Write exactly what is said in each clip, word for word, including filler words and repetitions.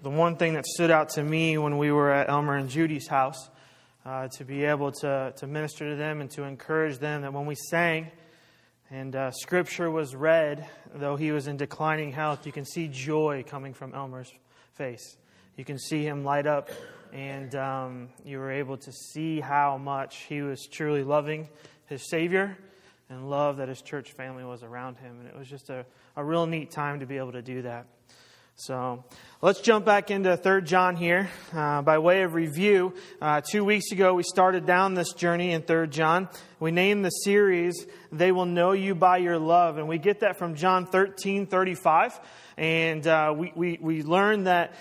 the one thing that stood out to me when we were at Elmer and Judy's house, uh, to be able to, to minister to them and to encourage them, that when we sang and uh, Scripture was read, though he was in declining health, you can see joy coming from Elmer's face. You can see him light up, and um, you were able to see how much he was truly loving his Savior and love that his church family was around him. And it was just a, a real neat time to be able to do that. So let's jump back into Third John here. Uh, by way of review, uh, two weeks ago we started down this journey in Third John. We named the series, They Will Know You By Your Love. And we get that from John thirteen thirty-five. And uh, we, we, we learned that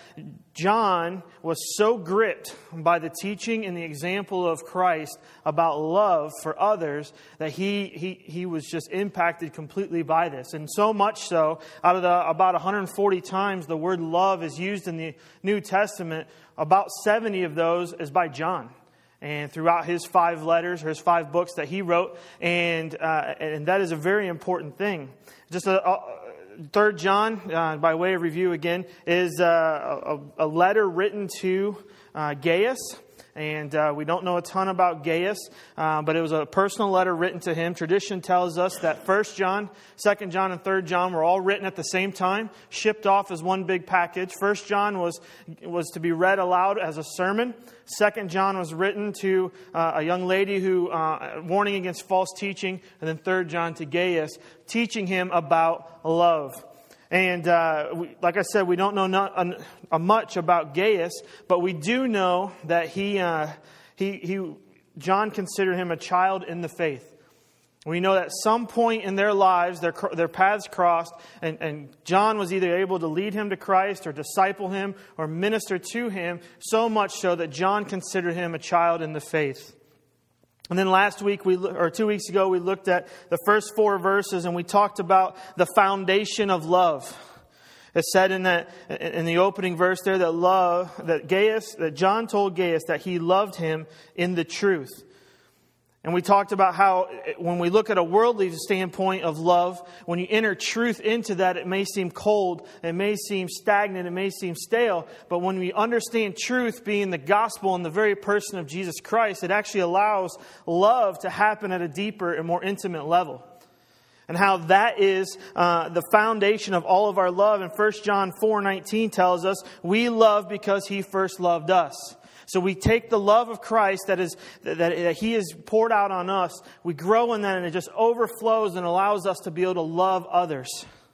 John was so gripped by the teaching and the example of Christ about love for others that he, he, he was just impacted completely by this. And so much so, out of the about one hundred forty times the word love is used in the New Testament, about seventy of those is by John. And throughout his five letters, or his five books that he wrote. And, uh, and that is a very important thing. Just a... a Third John, uh, by way of review again, is uh, a, a letter written to uh, Gaius. And uh, we don't know a ton about Gaius, uh, but it was a personal letter written to him. Tradition tells us that First John, Second John, and Third John were all written at the same time, shipped off as one big package. First John was was to be read aloud as a sermon. Second John was written to uh, a young lady who uh, warning against false teaching, and then Third John to Gaius, teaching him about love. And uh, we, like I said, we don't know not, uh, uh, much about Gaius, but we do know that he, uh, he, he, John considered him a child in the faith. We know that at some point in their lives, their their paths crossed, and, and John was either able to lead him to Christ or disciple him or minister to him, so much so that John considered him a child in the faith. And then last week, we or two weeks ago, we looked at the first four verses and we talked about the foundation of love. It said in that in the opening verse there that love that Gaius that John told Gaius that he loved him in the truth. And we talked about how when we look at a worldly standpoint of love, when you enter truth into that, it may seem cold, it may seem stagnant, it may seem stale. But when we understand truth being the gospel and the very person of Jesus Christ, it actually allows love to happen at a deeper and more intimate level. And how that is uh, the foundation of all of our love. And First John four nineteen tells us, we love because He first loved us. So we take the love of Christ that is that, that He has poured out on us. We grow in that, and it just overflows and allows us to be able to love others.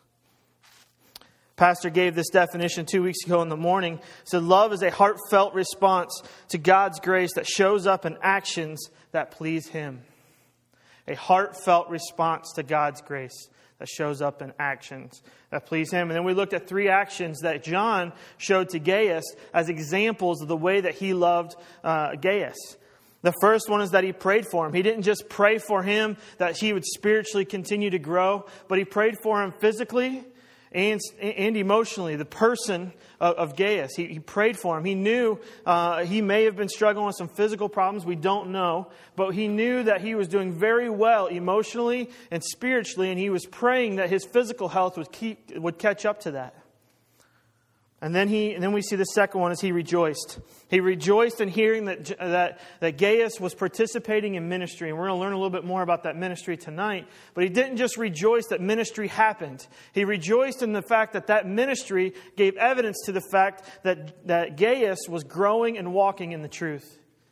Pastor gave this definition two weeks ago in the morning. He said, love is a heartfelt response to God's grace that shows up in actions that please Him. A heartfelt response to God's grace that shows up in actions that please Him. And then we looked at three actions that John showed to Gaius as examples of the way that he loved uh, Gaius. The first one is that he prayed for him. He didn't just pray for him that he would spiritually continue to grow, but he prayed for him physically and, and emotionally. The person of, of Gaius, he, he prayed for him. He knew uh, he may have been struggling with some physical problems. We don't know. But he knew that he was doing very well emotionally and spiritually, and he was praying that his physical health would keep would catch up to that. And then he, and then we see the second one is he rejoiced. He rejoiced in hearing that that that Gaius was participating in ministry, and we're going to learn a little bit more about that ministry tonight. But he didn't just rejoice that ministry happened. He rejoiced in the fact that that ministry gave evidence to the fact that that Gaius was growing and walking in the truth.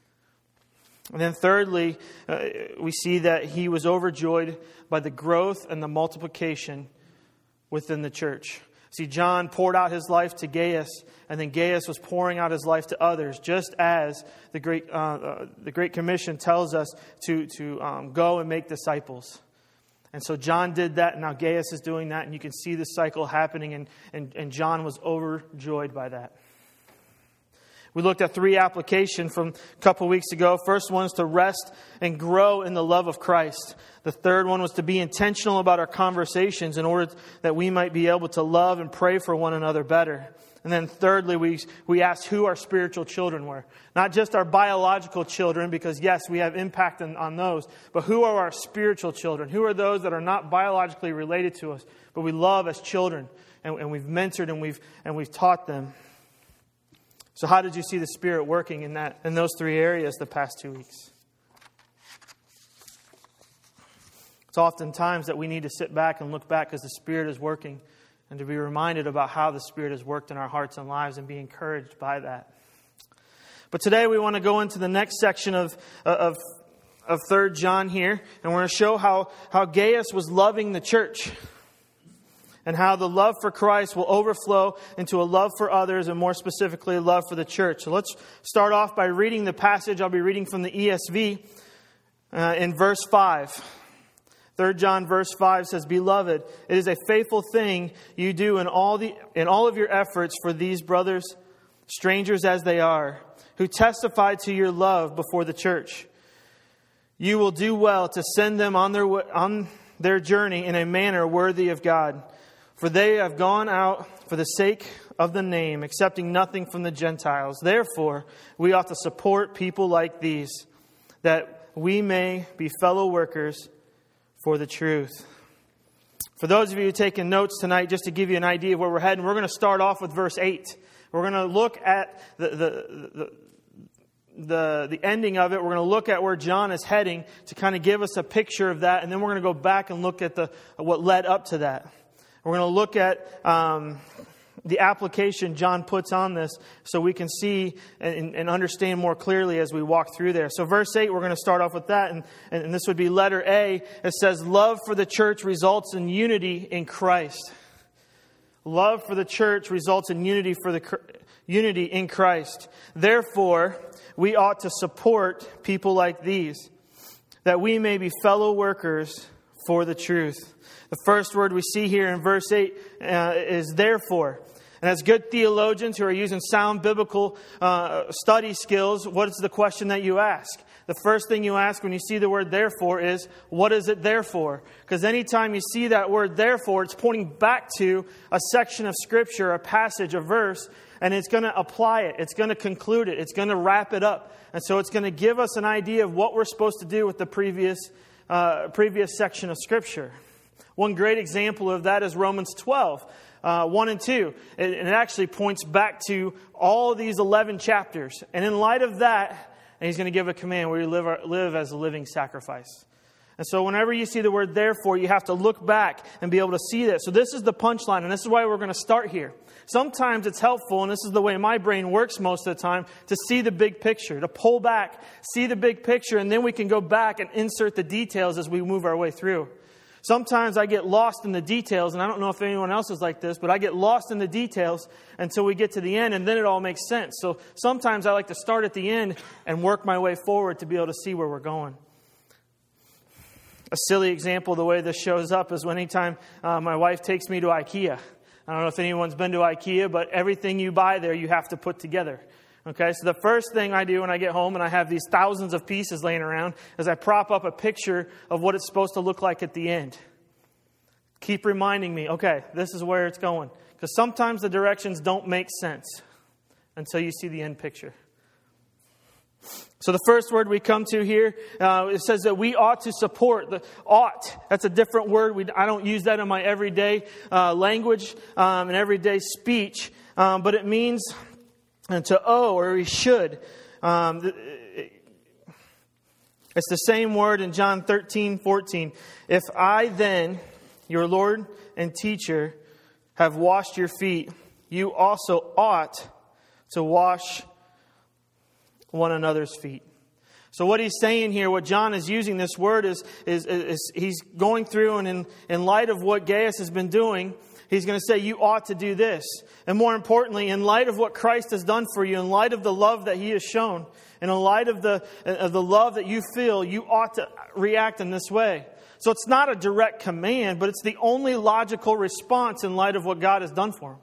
And then thirdly, uh, we see that he was overjoyed by the growth and the multiplication within the church. See, John poured out his life to Gaius, and then Gaius was pouring out his life to others, just as the Great uh, uh, the Great Commission tells us to to um, go and make disciples. And so John did that, and now Gaius is doing that, and you can see the cycle happening, and, and, and John was overjoyed by that. We looked at three applications from a couple weeks ago. First one is to rest and grow in the love of Christ. The third one was to be intentional about our conversations in order that we might be able to love and pray for one another better. And then thirdly, we we asked who our spiritual children were. Not just our biological children, because yes, we have impact on, on those. But who are our spiritual children? Who are those that are not biologically related to us, but we love as children, and, and we've mentored and we've and we've taught them. So how did you see the Spirit working in that in those three areas the past two weeks? It's oftentimes that we need to sit back and look back as the Spirit is working and to be reminded about how the Spirit has worked in our hearts and lives and be encouraged by that. But today we want to go into the next section of of, of Third John here, and we're going to show how, how Gaius was loving the church and how the love for Christ will overflow into a love for others, and more specifically, a love for the church. So let's start off by reading the passage. I'll be reading from the E S V uh, in verse five. Third John verse five says, "Beloved, it is a faithful thing you do in all the in all of your efforts for these brothers, strangers as they are, who testify to your love before the church. You will do well to send them on their on their journey in a manner worthy of God. For they have gone out for the sake of the name, accepting nothing from the Gentiles. Therefore, we ought to support people like these, that we may be fellow workers for the truth." For those of you who are taking notes tonight, just to give you an idea of where we're heading, we're going to start off with verse eight. We're going to look at the the, the the the ending of it. We're going to look at where John is heading to kind of give us a picture of that, and then we're going to go back and look at the what led up to that. We're going to look at um, the application John puts on this so we can see and, and understand more clearly as we walk through there. So verse eight, we're going to start off with that. And, and this would be letter A. It says, "Love for the church results in unity in Christ." Love for the church results in unity for the unity in Christ. Therefore, we ought to support people like these, that we may be fellow workers for the truth. The first word we see here in verse eight uh, is therefore. And as good theologians who are using sound biblical uh, study skills, what is the question that you ask? The first thing you ask when you see the word therefore is, what is it there for? Because anytime you see that word therefore, it's pointing back to a section of Scripture, a passage, a verse, and it's going to apply it. It's going to conclude it. It's going to wrap it up. And so it's going to give us an idea of what we're supposed to do with the previous, uh, previous section of Scripture. One great example of that is Romans twelve, uh, one and two. It, it actually points back to all of these eleven chapters. And in light of that, and he's going to give a command where you live, live as a living sacrifice. And so whenever you see the word therefore, you have to look back and be able to see that. So this is the punchline, and this is why we're going to start here. Sometimes it's helpful, and this is the way my brain works most of the time, to see the big picture, to pull back, see the big picture, and then we can go back and insert the details as we move our way through. Sometimes I get lost in the details, and I don't know if anyone else is like this, but I get lost in the details until we get to the end, and then it all makes sense. So sometimes I like to start at the end and work my way forward to be able to see where we're going. A silly example of the way this shows up is when anytime uh, my wife takes me to IKEA. I don't know if anyone's been to IKEA, but everything you buy there, you have to put together. Okay, so the first thing I do when I get home and I have these thousands of pieces laying around is I prop up a picture of what it's supposed to look like at the end. Keep reminding me, okay, this is where it's going. Because sometimes the directions don't make sense until you see the end picture. So the first word we come to here, uh, it says that we ought to support. The ought, that's a different word. We, I don't use that in my everyday uh, language um, and everyday speech. Um, but it means and to owe, or we should. Um, it's the same word in John thirteen fourteen. If I then, your Lord and teacher, have washed your feet, you also ought to wash one another's feet. So what he's saying here, what John is using this word is, is, is he's going through, and in, in light of what Gaius has been doing, he's going to say, you ought to do this. And more importantly, in light of what Christ has done for you, in light of the love that He has shown, and in light of the, of the love that you feel, you ought to react in this way. So it's not a direct command, but it's the only logical response in light of what God has done for him.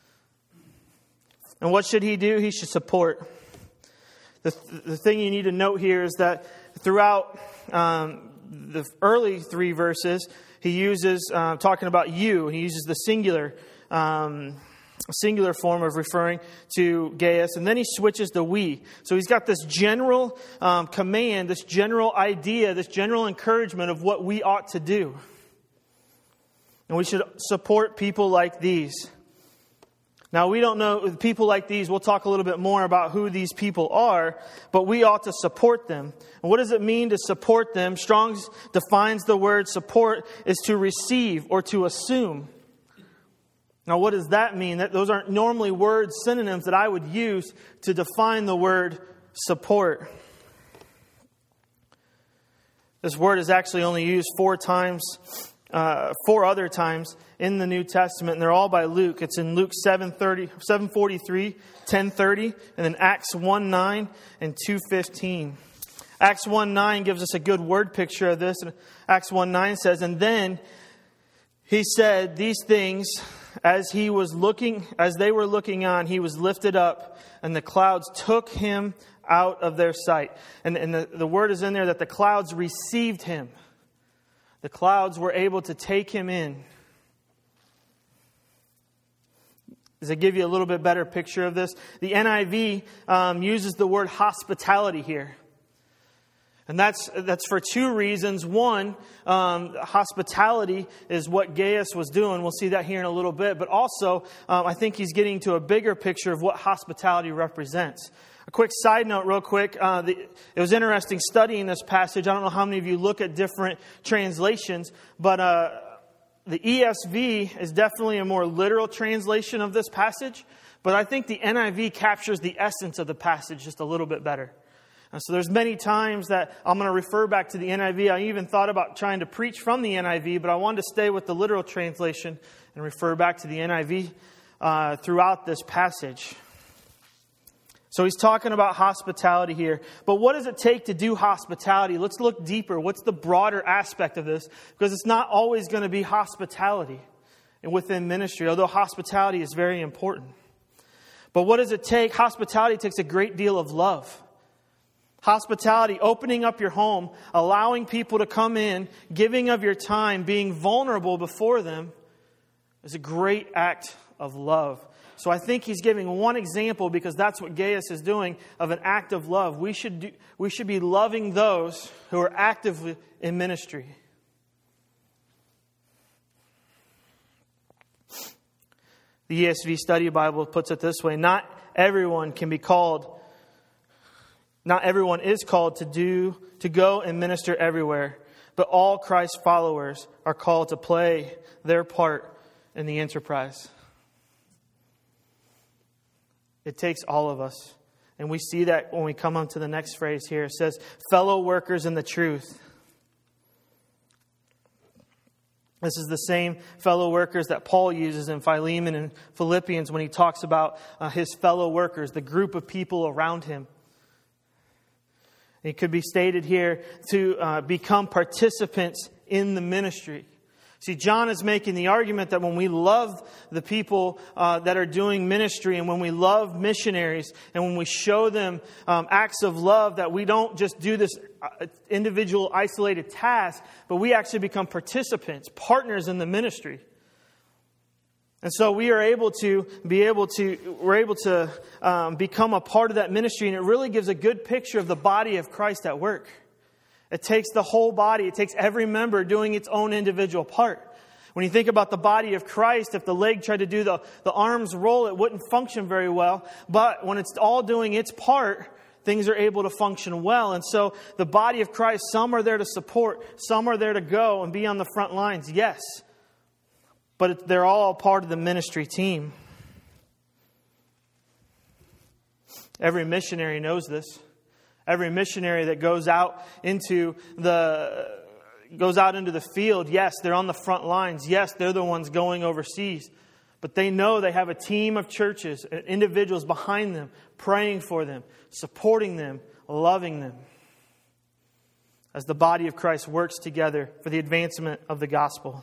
And what should he do? He should support. The, the thing you need to note here is that throughout um, the early three verses, he uses, uh, talking about you, he uses the singular um, singular form of referring to Gaius, and then he switches to we. So he's got this general um, command, this general idea, this general encouragement of what we ought to do. And we should support people like these. Now, we don't know, people like these, we'll talk a little bit more about who these people are, but we ought to support them. And what does it mean to support them? Strong's defines the word support is to receive or to assume. Now, what does that mean? That those aren't normally words, synonyms that I would use to define the word support. This word is actually only used four times, uh, four other times in the New Testament, and they're all by Luke. It's in Luke seven thirty, seven forty-three, ten thirty, and then Acts one nine and two fifteen. Acts one nine gives us a good word picture of this. Acts one nine says, "And then he said these things as he was looking, as they were looking on, he was lifted up, and the clouds took him out of their sight." And, and the, the word is in there that the clouds received him. The clouds were able to take him in. Does it give you a little bit better picture of this? The N I V um, uses the word hospitality here. And that's that's for two reasons. One, um, hospitality is what Gaius was doing. We'll see that here in a little bit. But also, um, I think he's getting to a bigger picture of what hospitality represents. A quick side note real quick. Uh, the, it was interesting studying this passage. I don't know how many of you look at different translations, but uh, the E S V is definitely a more literal translation of this passage. But I think the N I V captures the essence of the passage just a little bit better. And so there's many times that I'm going to refer back to the N I V. I even thought about trying to preach from the N I V, but I wanted to stay with the literal translation and refer back to the N I V uh, throughout this passage. So he's talking about hospitality here. But what does it take to do hospitality? Let's look deeper. What's the broader aspect of this? Because it's not always going to be hospitality within ministry, although hospitality is very important. But what does it take? Hospitality takes a great deal of love. Hospitality, opening up your home, allowing people to come in, giving of your time, being vulnerable before them is a great act of love. So I think he's giving one example, because that's what Gaius is doing, of an act of love. We should do, we should be loving those who are active in ministry. The E S V Study Bible puts it this way: not everyone can be called, not everyone is called to do, to go and minister everywhere, but all Christ followers are called to play their part in the enterprise. It takes all of us. And we see that when we come on to the next phrase here. It says, fellow workers in the truth. This is the same fellow workers that Paul uses in Philemon and Philippians when he talks about uh, his fellow workers, the group of people around him. It could be stated here to uh, become participants in the ministry. See, John is making the argument that when we love the people uh, that are doing ministry, and when we love missionaries, and when we show them um, acts of love, that we don't just do this individual isolated task, but we actually become participants, partners in the ministry. And so we are able to be able to, we're able to um, become a part of that ministry, and it really gives a good picture of the body of Christ at work. It takes the whole body. It takes every member doing its own individual part. When you think about the body of Christ, if the leg tried to do the, the arms roll, it wouldn't function very well. But when it's all doing its part, things are able to function well. And so the body of Christ, some are there to support, some are there to go and be on the front lines, yes. But they're all part of the ministry team. Every missionary knows this. Every missionary that goes out into the goes out into the field, yes, they're on the front lines. Yes, they're the ones going overseas. But they know they have a team of churches, individuals behind them, praying for them, supporting them, loving them, as the body of Christ works together for the advancement of the gospel.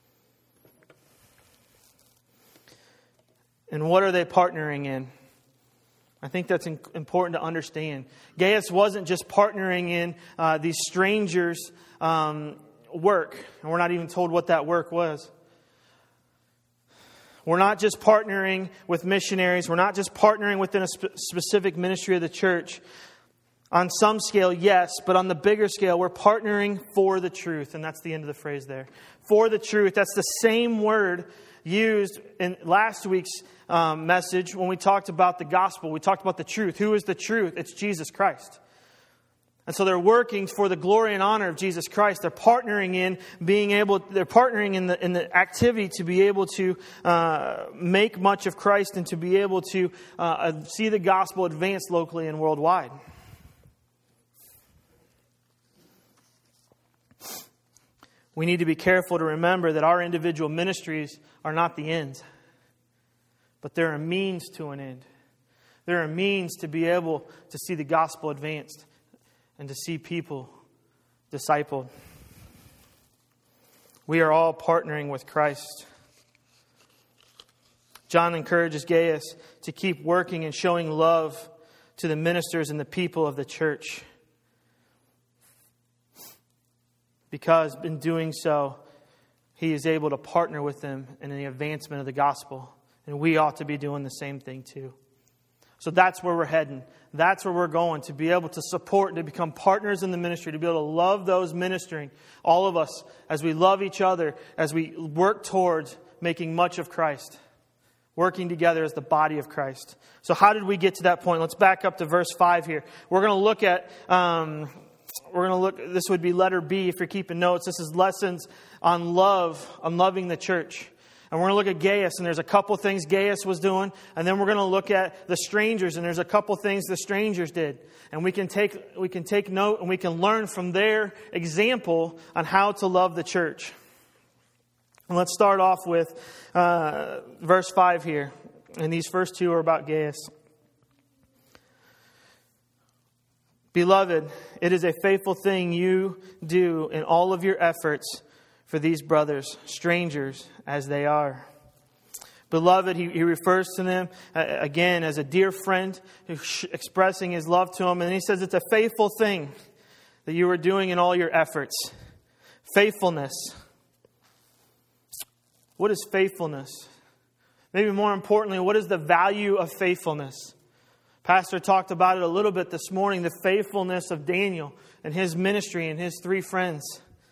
And what are they partnering in? I think that's important to understand. Gaius wasn't just partnering in uh, these strangers' um, work. And we're not even told what that work was. We're not just partnering with missionaries. We're not just partnering within a sp- specific ministry of the church. On some scale, yes, but on the bigger scale, we're partnering for the truth. And that's the end of the phrase there. For the truth. That's the same word used in last week's um, message, when we talked about the gospel, we talked about the truth. Who is the truth? It's Jesus Christ. And so they're working for the glory and honor of Jesus Christ. They're partnering in being able, they're partnering in the in the activity to be able to uh, make much of Christ and to be able to uh, see the gospel advance locally and worldwide. We need to be careful to remember that our individual ministries are not the end, but they're a means to an end. They're a means to be able to see the gospel advanced and to see people discipled. We are all partnering with Christ. John encourages Gaius to keep working and showing love to the ministers and the people of the church, because in doing so, he is able to partner with them in the advancement of the gospel. And we ought to be doing the same thing too. So that's where we're heading. That's where we're going, to be able to support, to become partners in the ministry, to be able to love those ministering, all of us, as we love each other, as we work towards making much of Christ, working together as the body of Christ. So how did we get to that point? Let's back up to verse five here. We're going to look at... Um, We're going to look, this would be letter B if you're keeping notes. This is lessons on love, on loving the church. And we're going to look at Gaius, and there's a couple things Gaius was doing. And then we're going to look at the strangers, and there's a couple things the strangers did. And we can take we can take note and we can learn from their example on how to love the church. And let's start off with uh, verse five here. And these first two are about Gaius. Beloved, it is a faithful thing you do in all of your efforts for these brothers, strangers as they are. Beloved, he, he refers to them uh, again as a dear friend, who's expressing his love to them. And he says it's a faithful thing that you are doing in all your efforts. Faithfulness. What is faithfulness? Maybe more importantly, what is the value of faithfulness? Pastor talked about it a little bit this morning, the faithfulness of Daniel and his ministry and his three friends.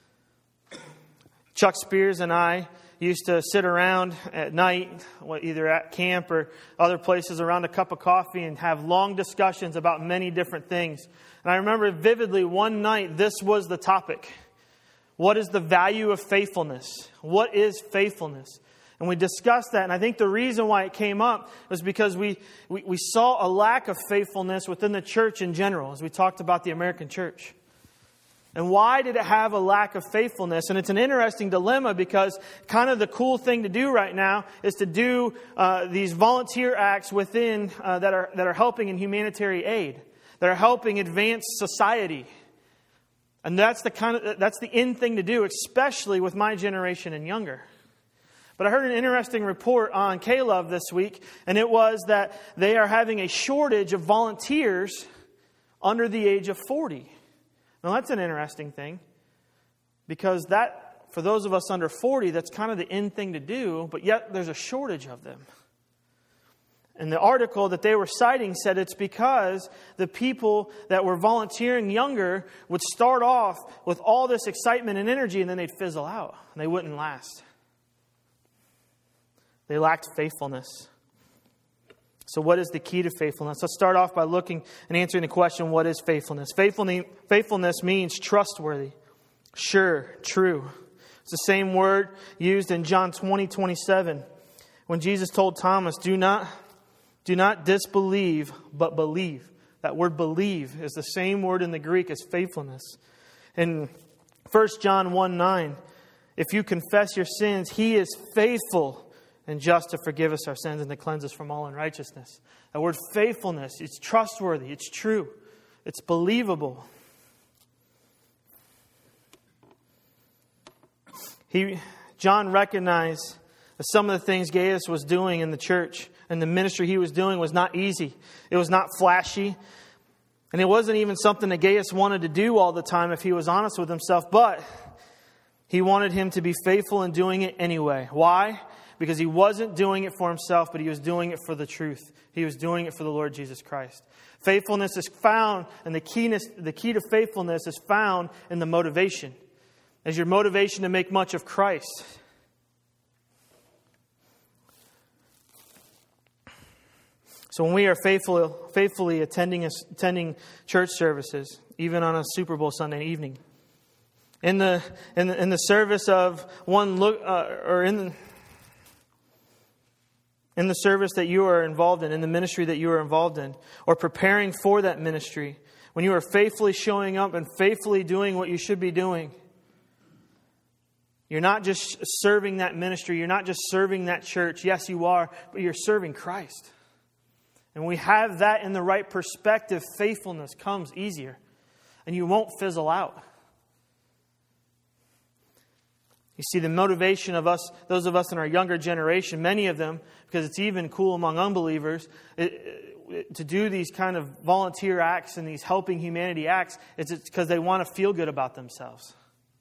Chuck Spears and I used to sit around at night, either at camp or other places, around a cup of coffee and have long discussions about many different things. And I remember vividly one night, this was the topic. What is the value of faithfulness? What is faithfulness? And we discussed that, and I think the reason why it came up was because we, we, we saw a lack of faithfulness within the church in general, as we talked about the American church. And why did it have a lack of faithfulness? And it's an interesting dilemma, because kind of the cool thing to do right now is to do uh, these volunteer acts within uh, that are that are helping in humanitarian aid, that are helping advance society. And that's the kind of that's the in thing to do, especially with my generation and younger. But I heard an interesting report on K-Love this week, and it was that they are having a shortage of volunteers under the age of forty. Now, that's an interesting thing, because that, for those of us under forty, that's kind of the in thing to do, but yet there's a shortage of them. And the article that they were citing said it's because the people that were volunteering younger would start off with all this excitement and energy, and then they'd fizzle out, and they wouldn't last. They lacked faithfulness. So what is the key to faithfulness? Let's start off by looking and answering the question, what is faithfulness? Faithfulness means trustworthy, sure, true. It's the same word used in John twenty, twenty-seven, when Jesus told Thomas, do not, do not disbelieve, but believe. That word believe is the same word in the Greek as faithfulness. In First John one, nine, if you confess your sins, He is faithful and just to forgive us our sins and to cleanse us from all unrighteousness. That word faithfulness, it's trustworthy, it's true, it's believable. He, John recognized that some of the things Gaius was doing in the church and the ministry he was doing was not easy. It was not flashy. And it wasn't even something that Gaius wanted to do all the time if he was honest with himself. But he wanted him to be faithful in doing it anyway. Why? Because he wasn't doing it for himself, but he was doing it for the truth. He was doing it for the Lord Jesus Christ. Faithfulness is found, and the keyness, the key to faithfulness is found in the motivation. As your motivation to make much of Christ. So when we are faithful, faithfully attending attending church services, even on a Super Bowl Sunday evening, in the in the, in the service of one look, uh, or in the, in the service that you are involved in, in the ministry that you are involved in, or preparing for that ministry, when you are faithfully showing up and faithfully doing what you should be doing, you're not just serving that ministry, you're not just serving that church. Yes, you are, but you're serving Christ. And when we have that in the right perspective, faithfulness comes easier, and you won't fizzle out. You see, the motivation of us, those of us in our younger generation, many of them, because it's even cool among unbelievers, it, it, to do these kind of volunteer acts and these helping humanity acts, it's because they want to feel good about themselves.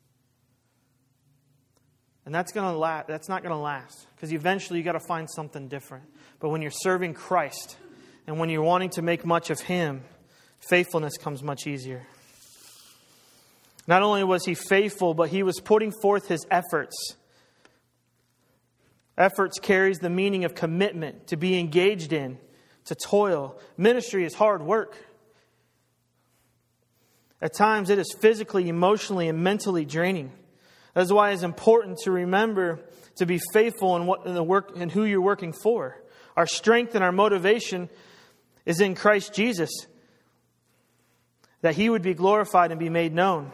And that's going to last. That's not going to last, because eventually you got to find something different. But when you're serving Christ and when you're wanting to make much of Him, faithfulness comes much easier. Not only was he faithful, but he was putting forth his efforts. Efforts carries the meaning of commitment, to be engaged in, to toil. Ministry is hard work. At times it is physically, emotionally, and mentally draining. That's why it's important to remember to be faithful in what in the work and who you're working for. Our strength and our motivation is in Christ Jesus, that He would be glorified and be made known.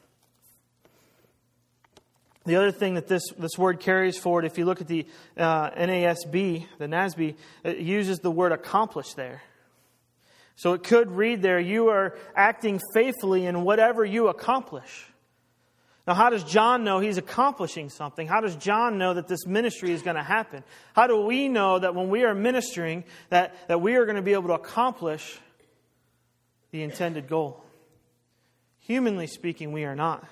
The other thing that this, this word carries forward, if you look at the uh, N A S B, the N A S B, it uses the word accomplish there. So it could read there, you are acting faithfully in whatever you accomplish. Now, how does John know he's accomplishing something? How does John know that this ministry is going to happen? How do we know that when we are ministering, that, that we are going to be able to accomplish the intended goal? Humanly speaking, we are not.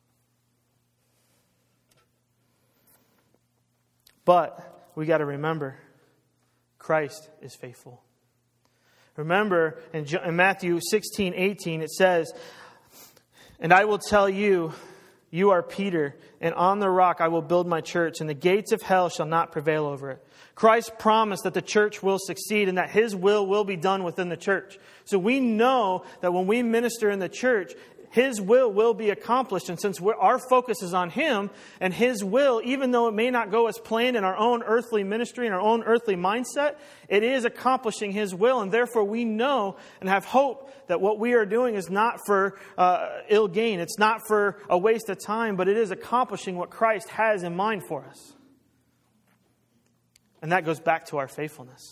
But we got to remember, Christ is faithful. Remember, in Matthew sixteen eighteen, it says, "And I will tell you, you are Peter, and on the rock I will build my church, and the gates of hell shall not prevail over it." Christ promised that the church will succeed and that His will will be done within the church. So we know that when we minister in the church, His will will be accomplished. And since we're, our focus is on Him and His will, even though it may not go as planned in our own earthly ministry and our own earthly mindset, it is accomplishing His will. And therefore we know and have hope that what we are doing is not for uh, ill gain. It's not for a waste of time, but it is accomplishing what Christ has in mind for us. And that goes back to our faithfulness.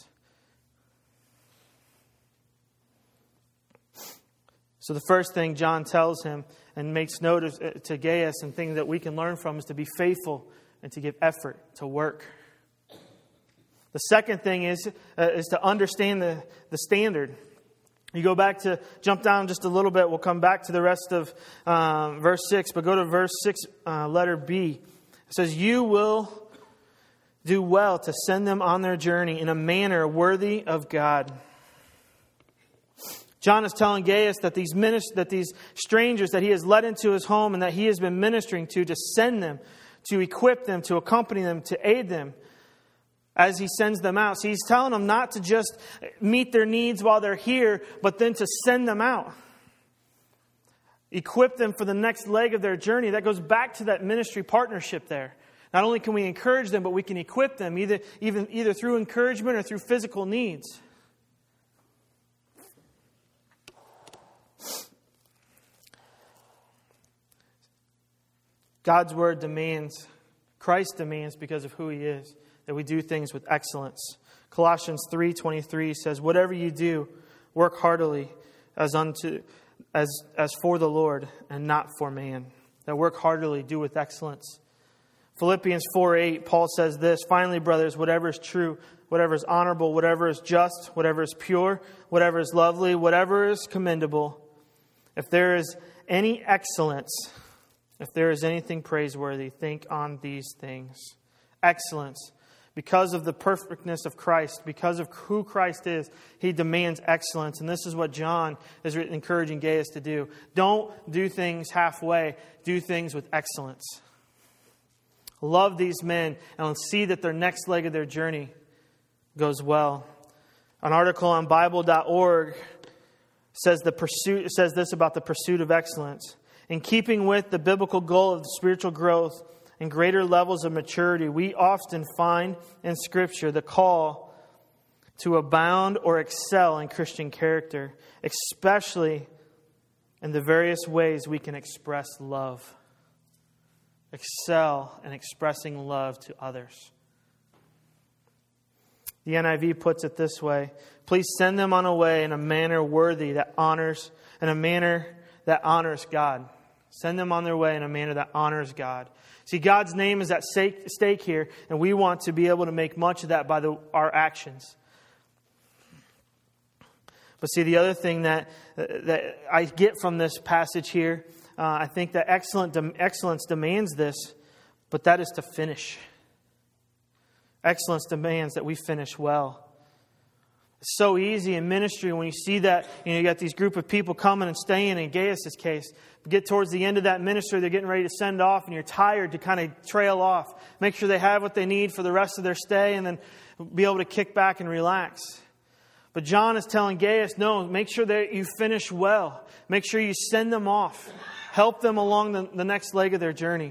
So the first thing John tells him and makes note of, uh, to Gaius, and things that we can learn from, is to be faithful and to give effort to work. The second thing is uh, is to understand the, the standard. You go back to, jump down just a little bit. We'll come back to the rest of um, verse six, but go to verse six, uh, letter B. It says, "You will do well to send them on their journey in a manner worthy of God." John is telling Gaius that these minist- that these strangers that he has led into his home and that he has been ministering to, to send them, to equip them, to accompany them, to aid them as he sends them out. So he's telling them not to just meet their needs while they're here, but then to send them out. Equip them for the next leg of their journey. That goes back to that ministry partnership there. Not only can we encourage them, but we can equip them either, even, either through encouragement or through physical needs. God's Word demands, Christ demands, because of who He is, that we do things with excellence. Colossians three twenty-three says, "Whatever you do, work heartily as unto as as for the Lord and not for man." That work heartily, do with excellence. Philippians four eight, Paul says this, "Finally, brothers, whatever is true, whatever is honorable, whatever is just, whatever is pure, whatever is lovely, whatever is commendable, if there is any excellence, if there is anything praiseworthy, think on these things." Excellence. Because of the perfectness of Christ, because of who Christ is, He demands excellence. And this is what John is encouraging Gaius to do. Don't do things halfway. Do things with excellence. Love these men and see that their next leg of their journey goes well. An article on Bible dot org says the pursuit says this about the pursuit of excellence. In keeping with the biblical goal of spiritual growth and greater levels of maturity, we often find in Scripture the call to abound or excel in Christian character, especially in the various ways we can express love. Excel in expressing love to others. The N I V puts it this way: please send them on a way in a manner worthy that honors, in a manner that honors God. Send them on their way in a manner that honors God. See, God's name is at stake here, and we want to be able to make much of that by the, our actions. But see, the other thing that that I get from this passage here, uh, I think that excellent excellence demands this, but that is to finish. Excellence demands that we finish well. It's so easy in ministry when you see that, you know, you got these group of people coming and staying. In Gaius' case, get towards the end of that ministry, they're getting ready to send off, and you're tired to kind of trail off. Make sure they have what they need for the rest of their stay, and then be able to kick back and relax. But John is telling Gaius, no, make sure that you finish well. Make sure you send them off. Help them along the, the next leg of their journey.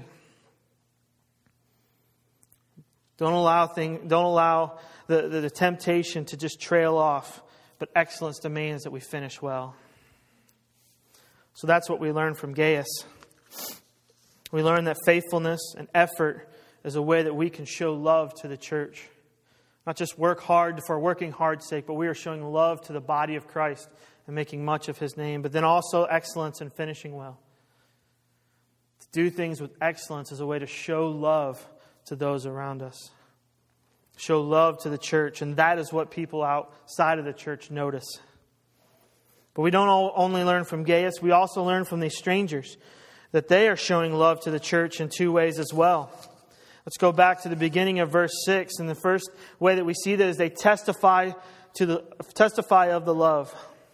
Don't allow thing, don't allow the, the, the temptation to just trail off. But excellence demands that we finish well. So that's what we learn from Gaius. We learn that faithfulness and effort is a way that we can show love to the church. Not just work hard for working hard's sake, but we are showing love to the body of Christ and making much of His name. But then also excellence in finishing well. To do things with excellence is a way to show love to those around us. Show love to the church. And that is what people outside of the church notice. But we don't only learn from Gaius, we also learn from these strangers that they are showing love to the church in two ways as well. Let's go back to the beginning of verse six. And the first way that we see that is they testify to the testify of the love.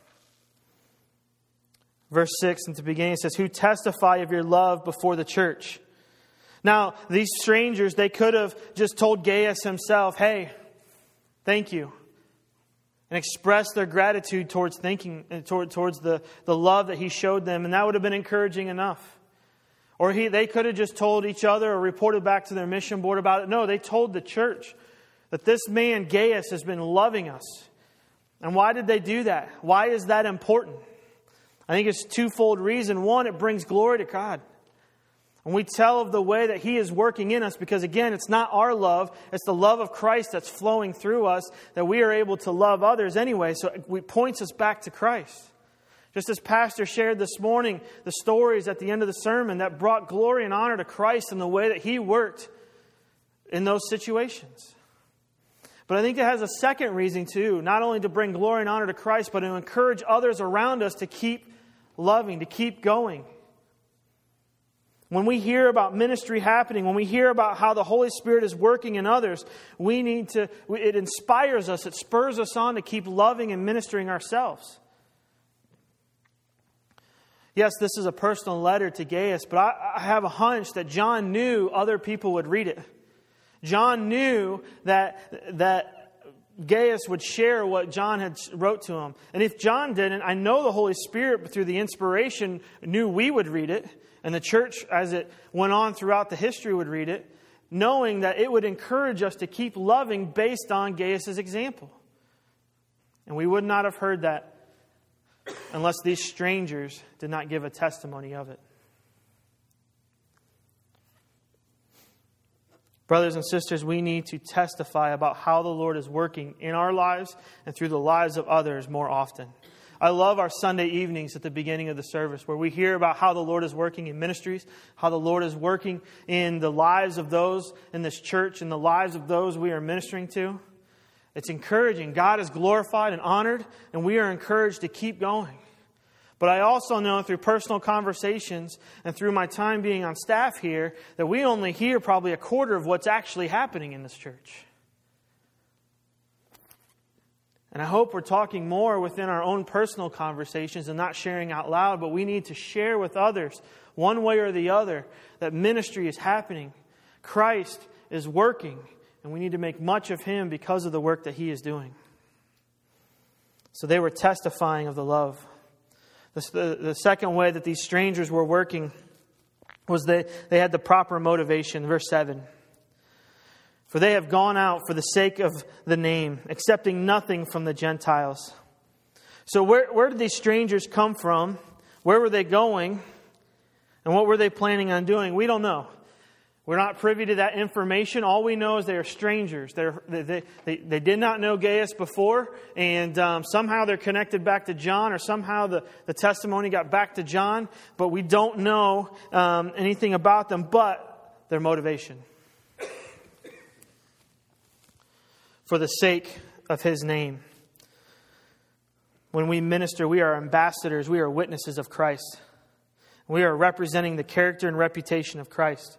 Verse six, at the beginning, it says, who testify of your love before the church. Now, these strangers, they could have just told Gaius himself, hey, thank you. And expressed their gratitude towards thinking, toward, towards the, the love that he showed them. And that would have been encouraging enough. Or he, they could have just told each other or reported back to their mission board about it. No, they told the church that this man, Gaius, has been loving us. And why did they do that? Why is that important? I think it's a twofold reason. One, it brings glory to God. And we tell of the way that He is working in us because, again, it's not our love. It's the love of Christ that's flowing through us that we are able to love others anyway. So it points us back to Christ. Just as Pastor shared this morning, the stories at the end of the sermon that brought glory and honor to Christ in the way that He worked in those situations. But I think it has a second reason too, not only to bring glory and honor to Christ, but to encourage others around us to keep loving, to keep going. When we hear about ministry happening, when we hear about how the Holy Spirit is working in others, we need to, it inspires us, it spurs us on to keep loving and ministering ourselves. Yes, this is a personal letter to Gaius, but I, I have a hunch that John knew other people would read it. John knew that that Gaius would share what John had wrote to him. And if John didn't, I know the Holy Spirit, through the inspiration, knew we would read it. And the church, as it went on throughout the history, would read it, knowing that it would encourage us to keep loving based on Gaius' example. And we would not have heard that unless these strangers did not give a testimony of it. Brothers and sisters, we need to testify about how the Lord is working in our lives and through the lives of others more often. I love our Sunday evenings at the beginning of the service where we hear about how the Lord is working in ministries, how the Lord is working in the lives of those in this church and the lives of those we are ministering to. It's encouraging. God is glorified and honored, and we are encouraged to keep going. But I also know through personal conversations and through my time being on staff here that we only hear probably a quarter of what's actually happening in this church. And I hope we're talking more within our own personal conversations and not sharing out loud, but we need to share with others, one way or the other, that ministry is happening. Christ is working, and we need to make much of Him because of the work that He is doing. So they were testifying of the love. The, the, the second way that these strangers were working was that they had the proper motivation. Verse seven. For they have gone out for the sake of the name, accepting nothing from the Gentiles. So where, where did these strangers come from? Where were they going? And what were they planning on doing? We don't know. We're not privy to that information. All we know is they are strangers. They're, they, they, they did not know Gaius before, and um, somehow they're connected back to John, or somehow the, the testimony got back to John, but we don't know um, anything about them but their motivation. For the sake of His name. When we minister, we are ambassadors, we are witnesses of Christ. We are representing the character and reputation of Christ.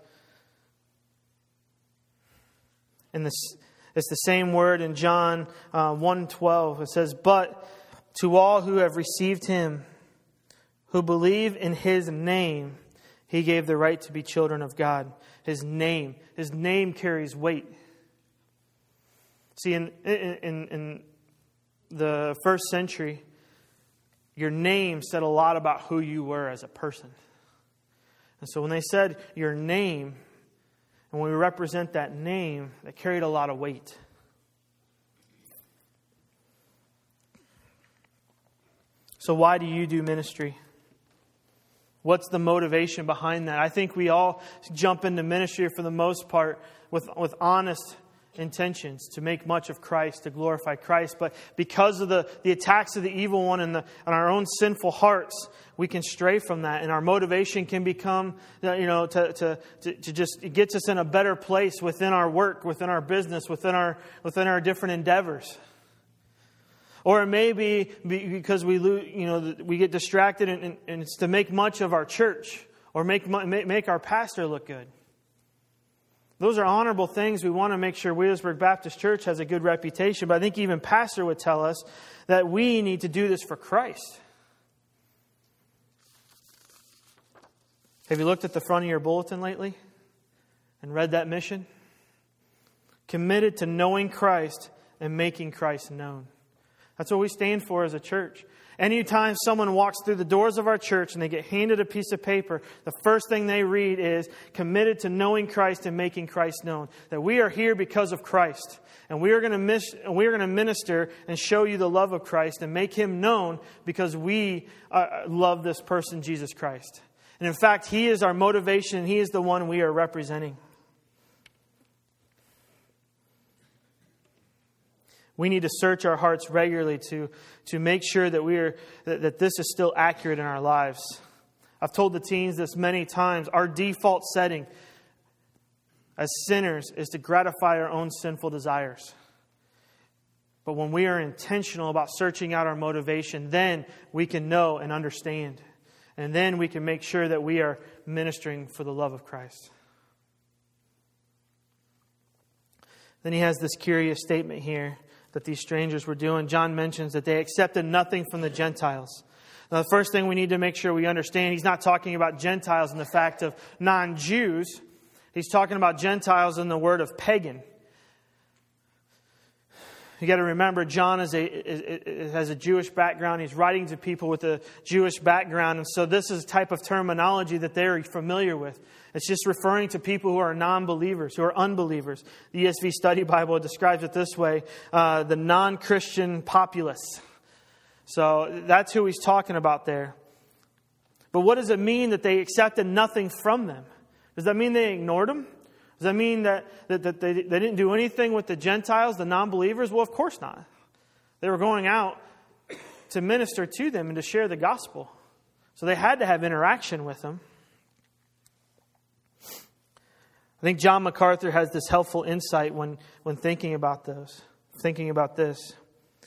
And this, it's the same word in John uh, one twelve. It says, but to all who have received Him, who believe in His name, He gave the right to be children of God. His name. His name carries weight. See, in, in, in the first century, your name said a lot about who you were as a person. And so when they said your name, and when we represent that name, that carried a lot of weight. So why do you do ministry? What's the motivation behind that? I think we all jump into ministry for the most part with, with honest intentions to make much of Christ, to glorify Christ. But because of the, the attacks of the evil one and, the, and our own sinful hearts, we can stray from that. And our motivation can become, you know, to, to, to, to just, it gets us in a better place within our work, within our business, within our, within our different endeavors. Or it may be because we lose, you know, we get distracted and, and it's to make much of our church or make, make our pastor look good. Those are honorable things. We want to make sure Wheelersburg Baptist Church has a good reputation. But I think even pastor would tell us that we need to do this for Christ. Have you looked at the front of your bulletin lately and read that mission? Committed to knowing Christ and making Christ known. That's what we stand for as a church. Anytime someone walks through the doors of our church and they get handed a piece of paper, the first thing they read is committed to knowing Christ and making Christ known. That we are here because of Christ. And we are going to miss, we are going to minister and show you the love of Christ and make Him known because we uh, love this person, Jesus Christ. And in fact, He is our motivation and He is the one we are representing. We need to search our hearts regularly to, to make sure that we are that, that this is still accurate in our lives. I've told the teens this many times. Our default setting as sinners is to gratify our own sinful desires. But when we are intentional about searching out our motivation, then we can know and understand. And then we can make sure that we are ministering for the love of Christ. Then he has this curious statement here that these strangers were doing. John mentions that they accepted nothing from the Gentiles. Now, the first thing we need to make sure we understand, he's not talking about Gentiles in the fact of non-Jews. He's talking about Gentiles in the word of pagan. You got to remember, John is a, is, has a Jewish background. He's writing to people with a Jewish background. And so this is a type of terminology that they're familiar with. It's just referring to people who are non-believers, who are unbelievers. The E S V Study Bible describes it this way, uh, the non-Christian populace. So that's who he's talking about there. But what does it mean that they accepted nothing from them? Does that mean they ignored them? Does that mean that, that, that they, they didn't do anything with the Gentiles, the non-believers? Well, of course not. They were going out to minister to them and to share the gospel. So they had to have interaction with them. I think John MacArthur has this helpful insight when, when thinking about those, thinking about this.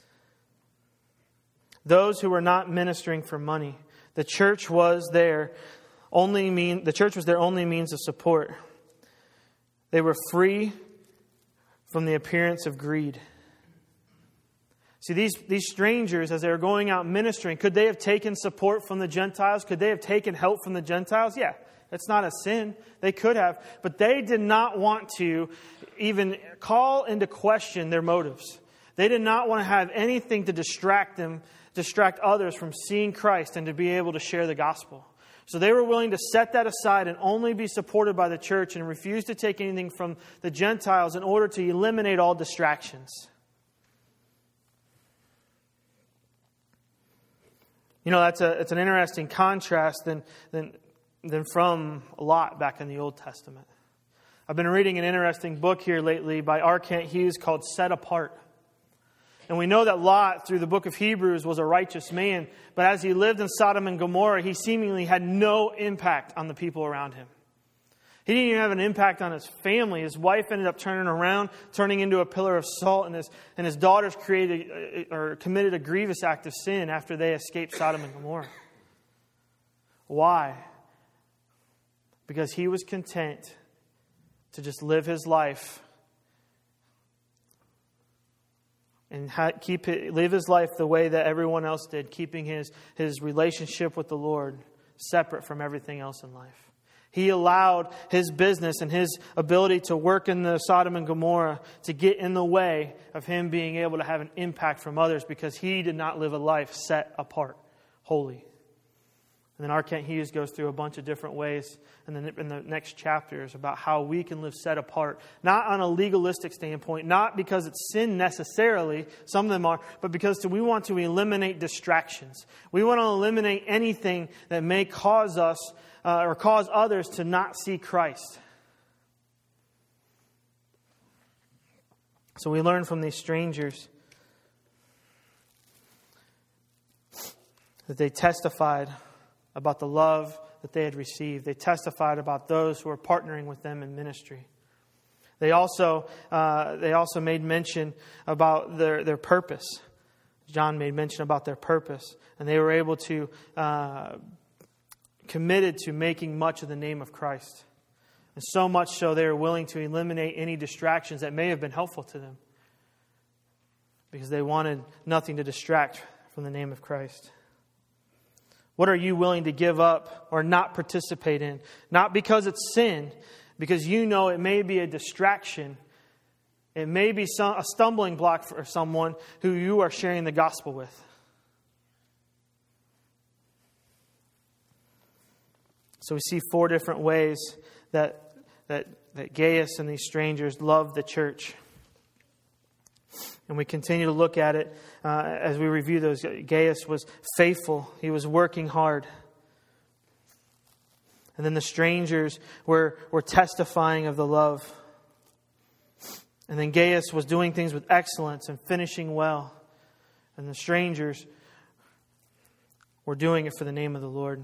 Those who were not ministering for money, the church was their only mean. The church was their only means of support. They were free from the appearance of greed. See, these, these strangers, as they were going out ministering, could they have taken support from the Gentiles? Could they have taken help from the Gentiles? Yeah, that's not a sin. They could have. But they did not want to even call into question their motives. They did not want to have anything to distract them, distract others from seeing Christ and to be able to share the gospel. So they were willing to set that aside and only be supported by the church and refuse to take anything from the Gentiles in order to eliminate all distractions. You know, that's a it's an interesting contrast than, than, than from Lot back in the Old Testament. I've been reading an interesting book here lately by R. Kent Hughes called Set Apart. And we know that Lot, through the book of Hebrews, was a righteous man. But as he lived in Sodom and Gomorrah, he seemingly had no impact on the people around him. He didn't even have an impact on his family. His wife ended up turning around, turning into a pillar of salt, and his, and his daughters created or committed a grievous act of sin after they escaped Sodom and Gomorrah. Why? Because he was content to just live his life and ha- keep it, live his life the way that everyone else did, keeping his, his relationship with the Lord separate from everything else in life. He allowed his business and his ability to work in the Sodom and Gomorrah to get in the way of him being able to have an impact from others because he did not live a life set apart, holy. And then R. Kent Hughes goes through a bunch of different ways in the, in the next chapters about how we can live set apart. Not on a legalistic standpoint, not because it's sin necessarily, some of them are, but because we want to eliminate distractions. We want to eliminate anything that may cause us uh, or cause others to not see Christ. So we learn from these strangers that they testified about the love that they had received. They testified about those who were partnering with them in ministry. They also uh, they also made mention about their, their purpose. John made mention about their purpose. And they were able to, uh, committed to making much of the name of Christ. And so much so they were willing to eliminate any distractions that may have been helpful to them. Because they wanted nothing to distract from the name of Christ. What are you willing to give up or not participate in? Not because it's sin, because you know it may be a distraction. It may be some, a stumbling block for someone who you are sharing the gospel with. So we see four different ways that, that, that Gaius and these strangers loved the church. And we continue to look at it uh, as we review those. Gaius was faithful. He was working hard. And then the strangers were, were testifying of the love. And then Gaius was doing things with excellence and finishing well. And the strangers were doing it for the name of the Lord.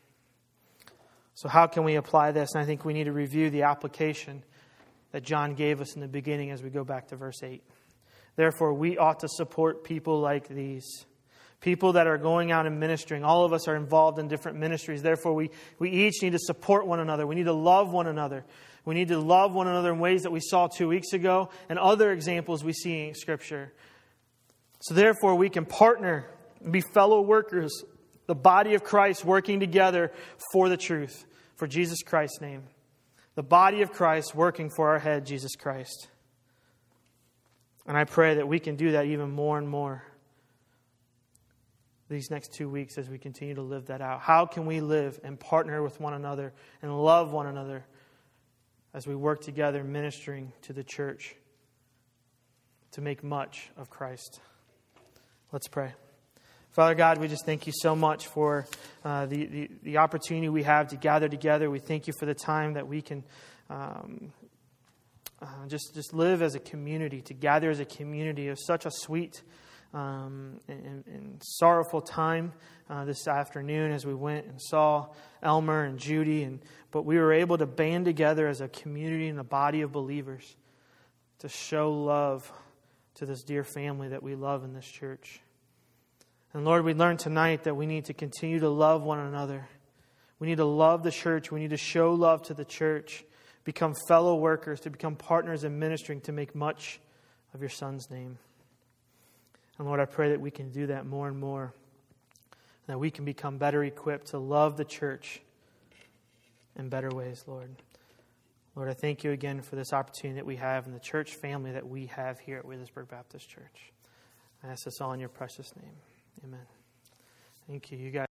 So how can we apply this? And I think we need to review the application that John gave us in the beginning as we go back to verse eight. Therefore, we ought to support people like these. People that are going out and ministering. All of us are involved in different ministries. Therefore, we, we each need to support one another. We need to love one another. We need to love one another in ways that we saw two weeks ago and other examples we see in Scripture. So therefore, we can partner and be fellow workers, the body of Christ working together for the truth, for Jesus Christ's name. The body of Christ working for our head, Jesus Christ. And I pray that we can do that even more and more these next two weeks as we continue to live that out. How can we live and partner with one another and love one another as we work together ministering to the church to make much of Christ? Let's pray. Father God, we just thank you so much for uh, the, the, the opportunity we have to gather together. We thank you for the time that we can um, Uh, just, just live as a community, to gather as a community. It was such a sweet um, and, and sorrowful time uh, this afternoon as we went and saw Elmer and Judy. And but we were able to band together as a community and a body of believers to show love to this dear family that we love in this church. And Lord, we learned tonight that we need to continue to love one another. We need to love the church. We need to show love to the church. Become fellow workers, to become partners in ministering, to make much of your Son's name. And Lord, I pray that we can do that more and more. That we can become better equipped to love the church in better ways, Lord. Lord, I thank you again for this opportunity that we have in the church family that we have here at Wheelersburg Baptist Church. I ask this all in your precious name. Amen. Thank you. You guys.